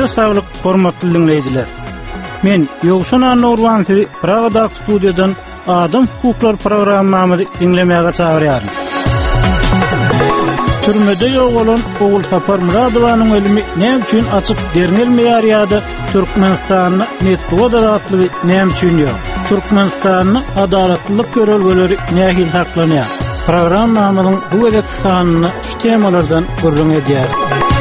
saglyk, hormatly dinleyijiler. Men Ýogşan Anurwan sizi Praga'da studiýadan Adam hukuklar programmamy dinlemäge çagyrýarym. Türmede ýok bolan Oğul Sapar Muradowanyň ölümi näme üçin açyk derňelmeýär ýa-da Türkmenistanyň Medeniýet adatlygy näme üçin ýok? Türkmenistanyň adalatlylyk görelgeleri nähil saklanýar? Programmamyzyň bu gezek sanyny şu temalardan gurrun edýär.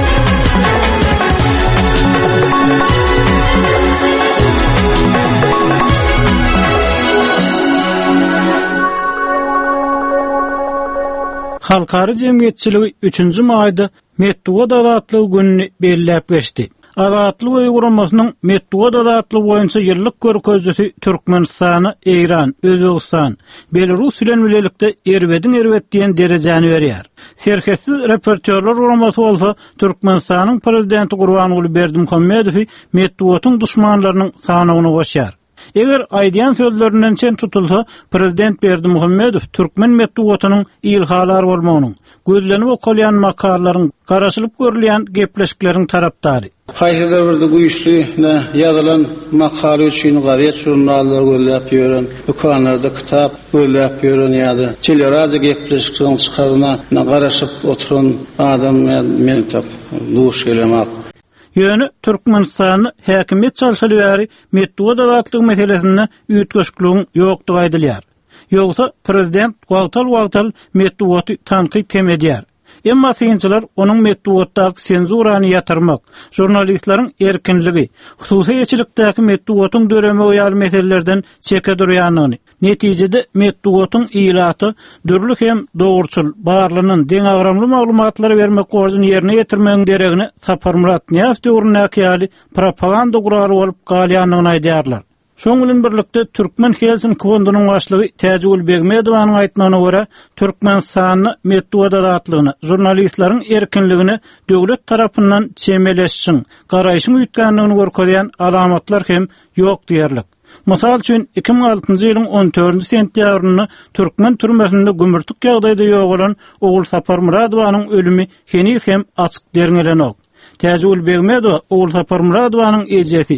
Halkary jemgyýetçiligi 3-nji maýda Medeniýet adatlygy gününi belläp geçdi. Adatlyk uyguramasynyň Medeniýet adatlygy boýunça ýyllyk görkezjisi Türkmenistany, Eýran, Özbegistan, Belarus bilen bilelikde erbet diýen derejäni berýär. Serketsiz reportyorlar uramasy bolsa Türkmenistanyň prezidenti Gurbanuly Berdimuhammedow Medeniýetyň duşmanlarynyň sanyny goşýar. Eger aýdýan sözlerinden çen tutulsa, prezident Berdimuhammedow Türkmen medeniýetynyň ilhalary bolmagynyň, gözlenip okalýan makarlaryň garaşylyp görülýän gepleşikleriň tarapdary. Haýhyda birde güýçli ýazylan makale üçin garet jurnallar görläp ýören, dokanlarda kitap görläp ýören ýa-da teleradio gepleşiklerini çykaryna garaşyp oturan adam meni tap duş gelemek. Ýöne Türkmenistanyň häkimet çalşalyary Medeniýet adatlygy meselesinde üýtgeşikligiň ýokdugy aýdylýar. Ýogsa prezident wagtal Medeniýeti tanqid edýär. Emma synçylar onuň Medeniýetdaky senzurany ýatyrmak, jurnalistlaryň erkinligi, hususy ýeçilikdäki Medeniýetiň döremi ýaly meselelerden çeke durýanyny, netijede Medeniýetiň ilaty dürlük hem dogurçul, barlynyň deň agramly maglumatlary bermek gorjyny ýerine ýetirmegiň deregini Sapar Muradowanyň döwründäki ýaly propaganda gurary bolup galýanyny aýdýarlar. Şoň bilen birlikde Türkmen Helsinki fondunyň başlygy Täjul Begmedowanyň aýtmagyna görä, Türkmenistanyň Medeniýet adatlygyny, jurnalistlaryň erkinligini döwlet tarapyndan çemeleşiň, garaýşyň üýtgänligini görkezýän alamatlar hem ýok diýerler. Mysal üçin 2006-njy ýylyň 14-nji sentýabryny Türkmen türmesinde gümürtük ýagdaýda ýok bolan Oğul Sapar Muradowanyň ölümi henüz hem açyk derňelenok. Täjul Begmedow Oğul Sapar Muradowanyň ejesi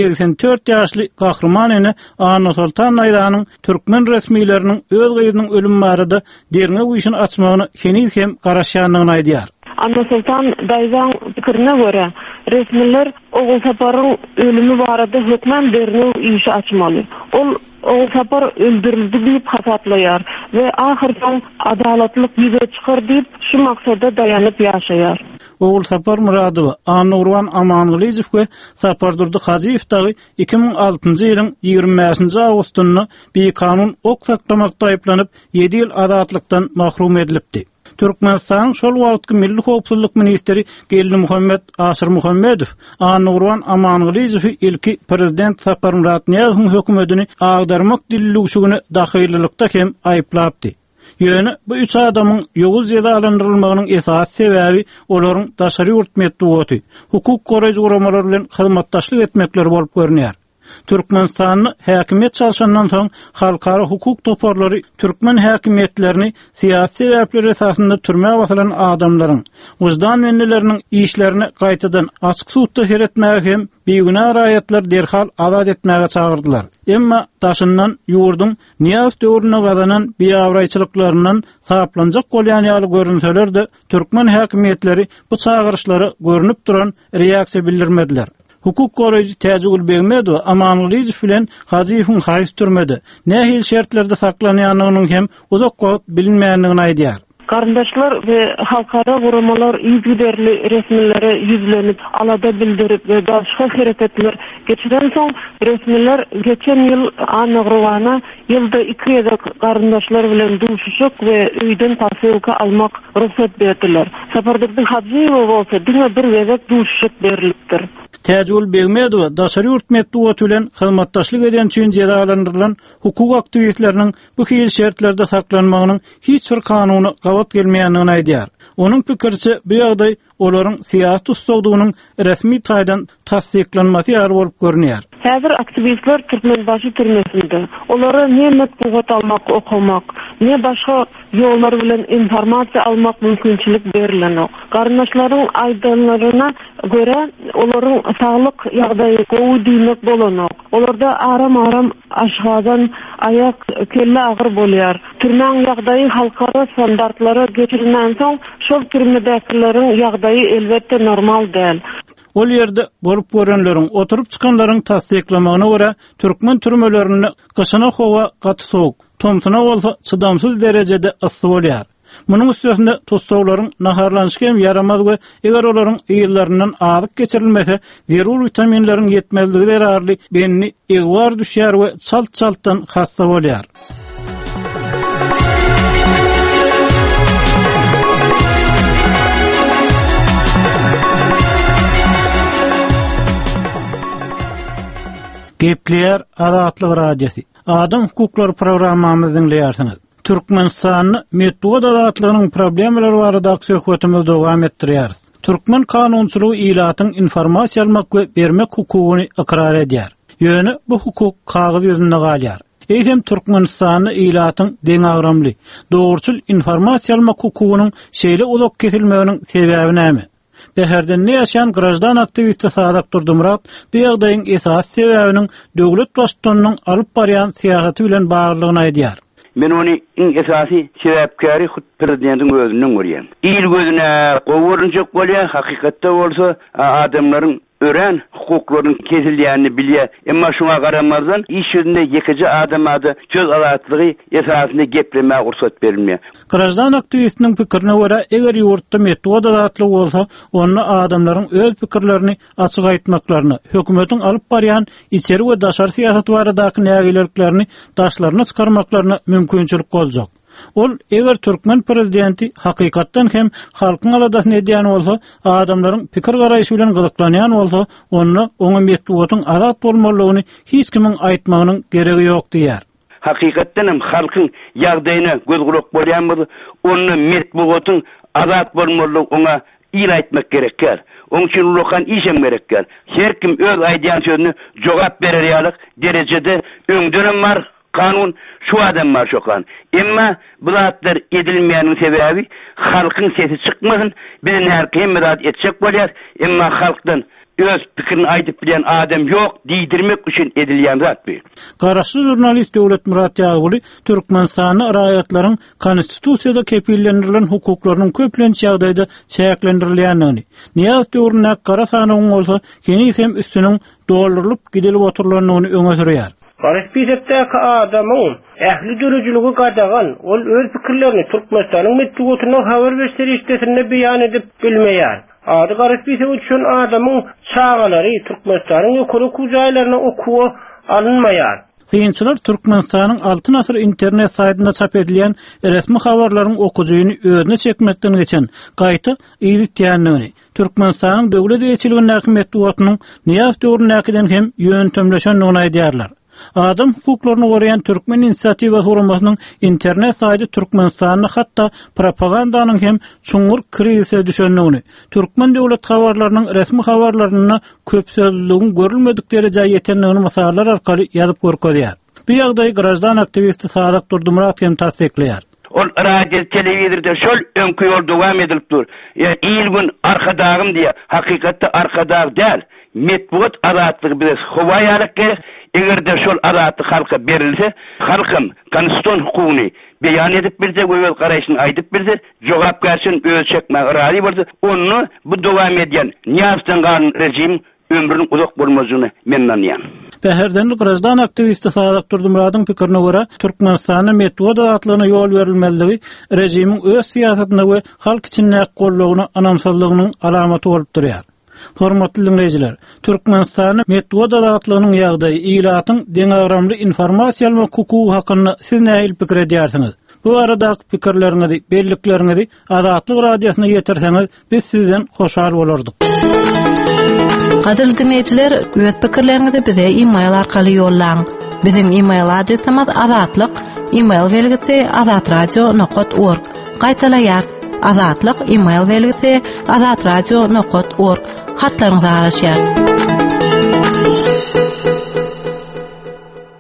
84 ýaşly gahrymanyny Anna Sultan Aýdanyň Türkmen resmiýetleriniň öz gyýdynyň ölüm barada derňe güýşini açmagyny henüz hem garaşýanlygyny aýdýar. Anna Sultan Aýdanyň pikirine görä, resmiler Oğul Saparyň ölümi barada hökmen derňe güýşi açmaly. Oğul Sapar öldürildi diýip hasaplaýar we ahyrdan adalatlyk ýüze çykar diýip şu maksada daýanyp ýaşaýar. Oğul Sapar Muradow Anurwan Amanylijew we Sapar Durdy Hajiýew 2006-njy ýylyň 25-nji awgustyny bir kanun ok saklamakda aýplanyp 7 ýyl adatlykdan mahrum edilipdi. Türkmenistanyň şol wagtky Milli Howpsuzlyk ministri Gelli Muhammed Aşyr Muhammedow Anurwan Amanylijew ilki prezident Sapar Muradowyň hökümetini agdarmak dilligini dahillikde hem aýplapdy. Ýöne bu üç adamyň ýoguz ýerde alandyrylmagynyň esas sebäbi olaryň daşary ýurtmedeniýeti, hukuk goraýjy guramalar bilen hyzmatdaşlyk etmekleri bolup görünýär. Türkmenistanyň häkimet çalşandan soň halkara hukuk toparlary Türkmen häkimetlerini siýasy sebäpler esasında türmäge basylan adamlaryň wyjdan menneleriniň işlerini gaýtadan açyk suwtda seretmäge hem beýguna raýatlar derhal azat etmäge çagyrdylar. Emma daşyndan ýurdun Niýaz döwrüne gazanan biýawraýçylyklaryndan saplanjak bolýan ýaly görünseler-de Türkmen häkimetleri bu çagyrışlary görünüp duran reaksiýa bildirmediler. Hukuk goraýjy Täjul Begmedow Amanylijew bilen Hajiýewiň haýys türmede nähil şertlerde saklanýanynyň hem uzak wagt bilinmeýändigini aýdýar. Garyndaşlar we halkara guramalar ýüzberli resmilere ýüzlenip alada bildirip we başga hereketler geçiren soň resmiler geçen ýyl Anurwana ýylda 2 ýerde garyndaşlar bilen duşuşyk we öýden pasyłka almak ruhsat berdiler. Sapardyň Hajiýew bolsa diňe bir gezek duşuşyk berilipdir. Täjul Begmedow daşary ýurtmedeniýeti bilen hyzmatdaşlyk eden üçin jezalandyrylan hukuk aktivistleriniň bu hil şertlerde saklanmagynyň hiç bir kanuny gawat gelmeýändigini aýdýar. Onuň pikirçe bu ýagdaý olaryň siýasat ustawdygynyň resmi taýdan tasdiklanmasy ýaly bolup görünýär. Häzir aktivistler Türkmenbaşy türmesinde. Olara ne matbuat almak, okumak, ne başka yollar bilen informasiya almak mümkünçilik berilenok. Garnaşlaryň aýdanlaryna göre olaryň saglyk ýagdaýy gowy diýmek bolanok. Olarda aram-aram aşgadan ayak kelle agyr bolýar. Türmäň ýagdaýy halkara standartlara geçirilen soň şol türmedäkileriň ýagdaýy elbetde normal däl. Ol ýerde bolup görenleriň oturup çykanlaryň tasdiklamagyna görä türkmen türmelerini gyşyna howa gaty soğuk, tomsuna bolsa çydamsyz derejede ysy bolýar. Munyň üstünde tostawlaryň naharlanşyk hem yaramaz we eger olaryň ýyllaryndan azyk geçirilmese, zerur vitaminleriň ýetmezligi derarly benni egwar düşýär we çalt-çaltdan hassa bolýar. Gepler Azatlyk Radiosu. Adam hukukları programmamyzy dinleýärsiňiz. Türkmenistanyň medeniýet azatlygynyň problemleri barada söhbetimizi dowam etdirýär. Türkmen kanunçylygy ilatyň informasiýa almak we bermek hukugyny ikrar edýär. Ýöne bu hukuk kagyz ýüzünde galýar. Eýsem Türkmenistanyň ilatyň deňagramly, dogurçul informasiýa almak hukugynyň şeýle uzak kesilmeginiň sebebi näme? Beherden ne yaşayan grajdan aktivisti Sadak Durdymurat bu ýagdaýyň esas sebäbiniň döwlet başçylygynyň alyp barýan siýasaty bilen baglygyny aýdýar. Men onu esasy sebäpkäri prezidentiň özünden görýän. İl gözüne gowurunjak bolýar, hakykatda bolsa adamlaryň ören hukuklaryň kesilýänini bilýär. Emma şuňa garamazdan iş ýüzünde ýekeje adam ady söz azatlygy esasynda geplemäge gursat berilmeýär. Grajdan aktivistiniň pikirine görä, eger ýurtda medeniýet azatlygy bolsa, onda adamlaryň öz pikirlerini açyk aýtmaklaryny, hökümetiň alyp barýan içeri we daşary siýasaty baradaky nägilerliklerini daşlaryna çykarmaklaryna mümkinçilik boljak. Ol eger Türkmen prezidenti hakykatdan hem halkyň aladasyny edýän bolsa, adamlaryň pikir garaýşy bilen gyzyklanýan bolsa, oňa medeniýetyň azat bolmalygyny hiç kimiň aýtmagynyň geregi ýok diýär. Hakykatdan hem halkyň ýagdaýyna göz gulak bolýanmy, onu medeniýetyň azat bolmalygyny oňa ýyl aýtmak gerekär. Onun için ulukan işem gerekär. Her kim öz aýdýan sözüne jogap berer ýalyk derejede öňdürüm var. Kanun şu adam var şokan. Emma bulatlar edilmeýäniň sebebi halkyň sesi çykmasyn, bilen herkem medat etjek bolýar. Emma halkdan öz pikirini aýdyp bilen adam ýok diýdirmek üçin edilýän zat bu. Garaşly jurnalist Döwlet Murat Ýaguly Türkmenistanyň raýatlaryň konstitusiýada kepillendirilen hukuklarynyň köplençi ýagdaýda çäklendirilýänini, niýat döwrüne gara sanyň bolsa, keni hem üstüniň doldurylyp gidilip oturulanyny öňe sürýär. Garipizepdäki adamyň ähli dörejiligi gadagan, ol öz pikirlerini Türkmenistanyň medeniýetyne habar berişdirişde beýan edip bilmeýär. Ady garipizep üçin adamyň çağalary Türkmenistanyň ýokary kujaýlaryna okuwa alınmaýar. Kıyınçılar Türkmenistanyň 6 asr internet saytynda çap edilen resmi habarlaryň okujuýyny özüne çekmekden geçen gaýta ýytýanlygyny, Türkmenistanyň döwlet ýeçiliginiň medeniýetynyň niýas döwründen hem ýöntemleşenligini aýdýarlar. Adam hukuklaryny goraýan Türkmen inisiatiwa guramasynyň internet saýty Türkmenistanyň hatda propagandanyň hem çuňur krizise düşenligini, Türkmen döwlet habarlarynyň resmi habarlaryna köp sözlüğün görülmedik derejä ýetenligini masallar arkaly ýazyp görkezýär. Bu ýagdaý grajdan aktivisti Sadak Durdymurat hem tasdikleýär. Ol radio telewizorda şol öňkü ýol dowam edilip dur. İl gün arkadagym diýe, hakykatda arkadag däl. Medeniýet azatlygy bilen howaýalyk gerek. Egerde şol azatlyk halka berilse, halkym konstitusiýon hukugyny beýan edip bilse, öwel garaýşyny aýdyp bilse, jogap bersin, öz çekmek razy bolsa, onu bu dowam edýän niýasdan galan rejim ömrüniň uzak bolmagyny men anlaýan. Beherden grajdan aktivisti Sadak Durdymurat'yň pikirine görä, Türkmenistanyň medeniýet azatlygyna ýol berilmeligi rejimiň öz siýasatyna we halk içinde gollagyny anamsallygynyň alamaty bolup durýar. Hormatly dinleyijiler, Türkmenistanyň medeniýet azatlygynyň ýagdaýy ilatyň deňagramly informasiýa almak hukugy hakynda siz näme pikir edýärsiňiz? Bu aradaky pikirleriňizi, belliklerinizi Azatlyk radiosyna ýetirseňiz, biz sizden hoşal bolardyk. Gaderli dinleyijiler, öz pikirlerinizi bize e-mail arkaly ýollaň. Bizim e-mail adresimiz azatlyk, e-mail belgisi azatradio.org. Gaýtalaýar, azatlyk e-mail belgisi azatradio.org. Hatlaryňyza garaşýar.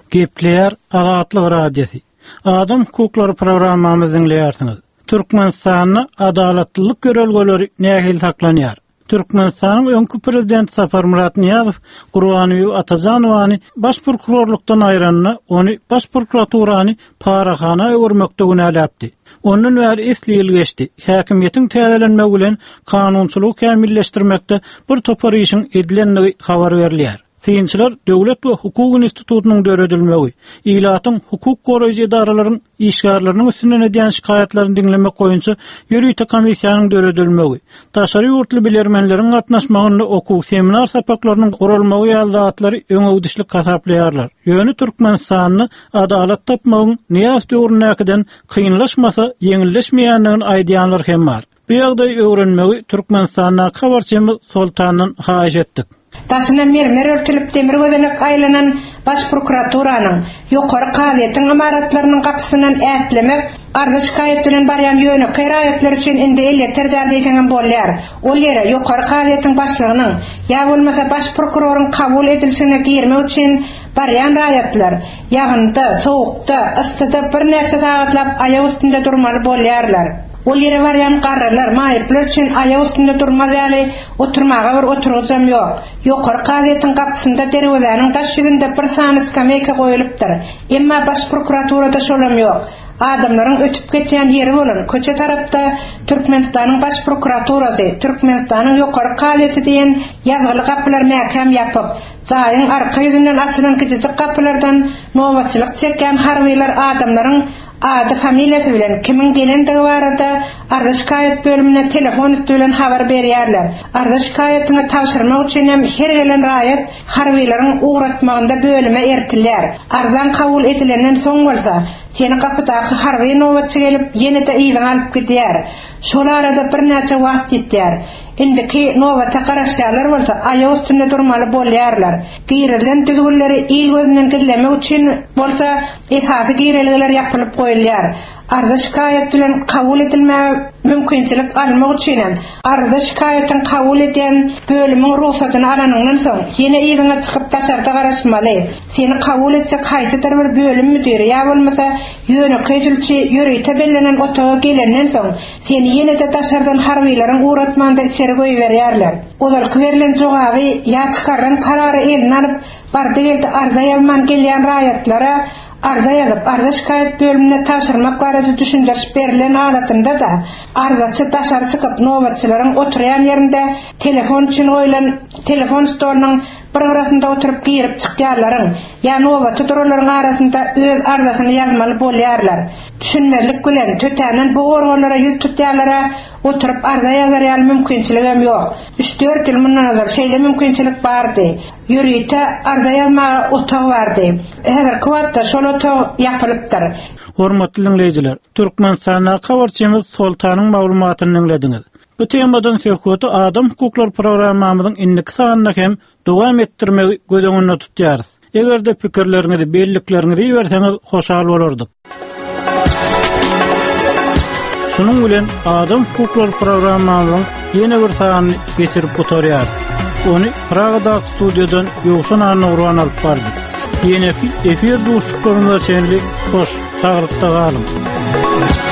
Gepleyer Azatlyk radiosi. Adam hukukları programmamyzy dinleýärsiňiz. Türkmenistanyň adalatlylyk görelgeleri nähil saklanýar? Türkmenistanyň öňkü prezidenti Safar Murat Niýazow Gurbanyň Atazanowany baş prokurorlukdan aýranyny, ony baş prokuraturany paraxana öwürmekde günäläpdi. Onun wäri esli ýyl geçdi. Häkimiýetiň täzelenmegi bilen kanunçylygy kämilleşdirmekde bir topar işiň edilenligi habar berilýär. Synçylar Döwlet we Hukuk Institutunyň döredilmegi, ilatyň hukuk goraýjy idaralaryň işgärleriniň üstüne edýän şikaýatlaryny dinlemek goýunça ýürüýte komissiýanyň döredilmegi, taşary ýurtly bilermenleriň gatnaşmagyny okuw seminar sapaklarynyň gurulmagy ýalydatlary öňüdüşlik hasaplaýarlar. Ýöne Türkmenistanyny adalat tapmagyň Niýaz döwründen kynlaşmasa ýeňilleşmeýändigini aýdýanlar hem bar. Bu ýagdaý öwrenmegi Türkmenistanyň habarçymyz Soltanyň haýyş etdik. Taşına mermer örtülüp demir gözenek aylanan baş prokuraturanın ýokary gazetyň amaratlarynyň gapysynyň ätlemek arza şikaýet bilen barýan ýöne gyrayetler üçin indi elter däldegen bolýar. Ol ýere ýokary gazetyň başlygynyň ýa bolmasa baş prokuroryň kabul edilişine girmek üçin barýan raýatlar ýagynda, sowukda, yssyda bir näçe sagatlap aýak üstünde durmaly bolýarlar. Ol ýere barýan garralar, maýyplar üçin aýak üstünde durmaz ýaly oturmaga bir oturgujam ýok. Ýokary gazetyň gapysynda derwezäniň taş ýüzünde bir sany skameyka goýulypdyr. Emma baş prokuraturada şolam ýok. Adamlaryň ötüp geçýän ýeri bolan köçe tarapda Türkmenistanyň baş prokuraturasy, Türkmenistanyň ýokary gazeti diýen ýazgyly gapylar mähkem ýatyp, jaýyň arka ýüzünden açylan kiçik gapylardan nowatçylyk çekýän harbylar adamlaryň adı familiýasy bilen kimin gelendigi barada arza şikaýet bölümine telefon bilen habar berýärler. Arza şikaýetini tapşyrmak üçin hem her gelen raýat harbylaryň uğratmagynda bölüme ertilýär. Arzan kabul edilenden soň bolsa, seni kapydaky harby nowatçy gelip ýene-de ýygyň alyp gidýär. Şol arada bir näçe wagt ýetýär. Indiki nowata garaşýarlar bolsa, aýak üstünde durmaly bolýarlar. Giýrelen düzgünleri il gözünden gizlemek üçin bolsa, esasy giýrelikler ýapylyp goýulýar. Arza şikaýet bilen kabul edilmäge mümkinçilik almak üçin arza şikaýetin kabul edýän bölümiň ruhsatyny alanyndan soň ýene ýygyňa çykyp taşarda garaşmaly. Seni kabul etsek haýsydyr bir bölüm müdiri ýa bolmasa ýöne köýdülçi ýürüýte bellenen otaga gelenden soň seni ýene-de taşardan harbylaryň uğratmanda içeri goýberýärler. Olar berilen jogaby ýa çykaran karary eline alyp bardy geldi arza ýalman gelýän raýatlara arza ýazyp arza şikaýet bölümine taşyrmak barada düşündirip berilen alatynda da arzaçy taşary çykyp nowatçylaryň oturýan ýerinde telefon üçin goýulan telefon stolunyň bir arasynda oturup girip çykýarlaryň ýa nowatçy duralaryň arasynda öz arzasyny ýazmaly bolýarlar. Düşünmerlik bilen tötänen bu organlara ýüz tutýarlara oturup arza ýazarýan mümkinçiligim ýok. 3-4 ýyl mundan azar şeýle mümkinçilik bardy. Ýürüýte arza ýazmaga otag bardy. Häzir kwatda şol otag ýapylypdyr. Hormatly dinleýijiler, Türkmenistanyň habarçymyz Soltanyň maglumatyny dinlediňiz. Bu temadan söhbeti adam hukuklar programmamyzyň indiki sanyna hem dowam etdirmegi gözeňinde tutýarys. Egerde pikirleriňizi, belliklerinizi berseňiz hoşal bolardyk. Şunun bilen adam hukuklar programmamyzyň ýene bir sanyny geçirip oturýar. Ony Pragada studiodan Ýowşan Arnawran alyp bardy. Ýene efir duşuklaryna çenlik hoş, taýlykda galym.